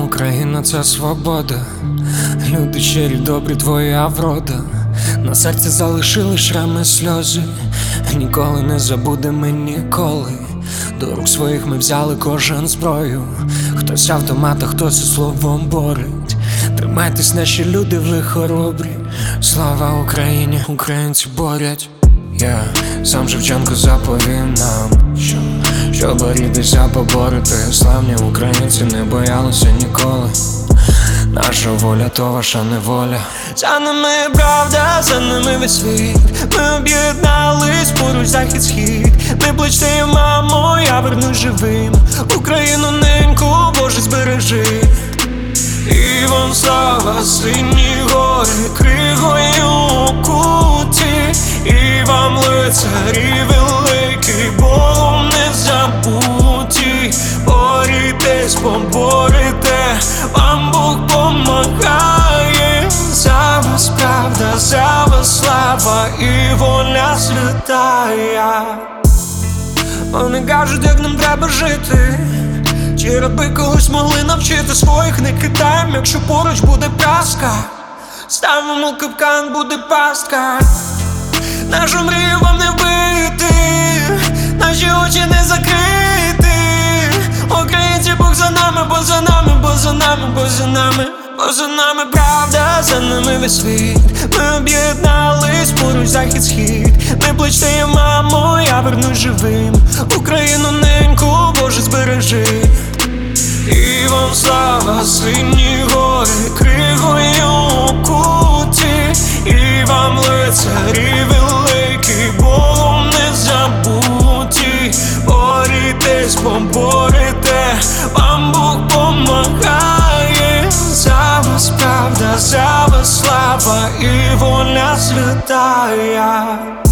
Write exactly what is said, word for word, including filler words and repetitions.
Україна — це свобода, люди щирі, добрі, твоя врода. На серці залишили шрами, сльози, ніколи не забудемо, ніколи. До рук своїх ми взяли кожен зброю, хтось автомат, а хтось і словом борить. Тримайтесь, наші люди в хоробрі. Слава Україні, українці борять. Я сам Шевченко заповів нам, що щоб борітися, поборити. Славні українці не боялися ніколи. Наша воля то ваша неволя. За нами правда, за нами весь світ. Ми об'єднались, поруч захід схід. Не плачте, мамо, я вернусь живим. Україну неньку, Боже, збережи. І вам слава, сині гори, кригою окуті. І вам лицарі великі, Богом не забуті. Борітесь, поборете, вам Бог помагає. За вас правда, за вас слава і воля святая. Вони кажуть, як нам треба жити. Чи раби колись могли навчити своїх, не кидаєм, якщо поруч буде праска. Ставимо капкан, буде пастка. Нашу мрію вам не вбити, наші очі не закрити. Українці, Бог за нами, бо за нами, бо за нами, бо за нами. Бо за нами правда, за нами весь світ. Ми об'єднались, поруч захід схід. Не плачте, мамо, я вернусь живим. Україну неньку, Боже, збережи. І вам слава, сині гори, кригою окуті. І вам лицарі великі, Богом не забуті. Борітесь, поборете, вам Бог помагає. За вас правда, за вас слава і воля святая.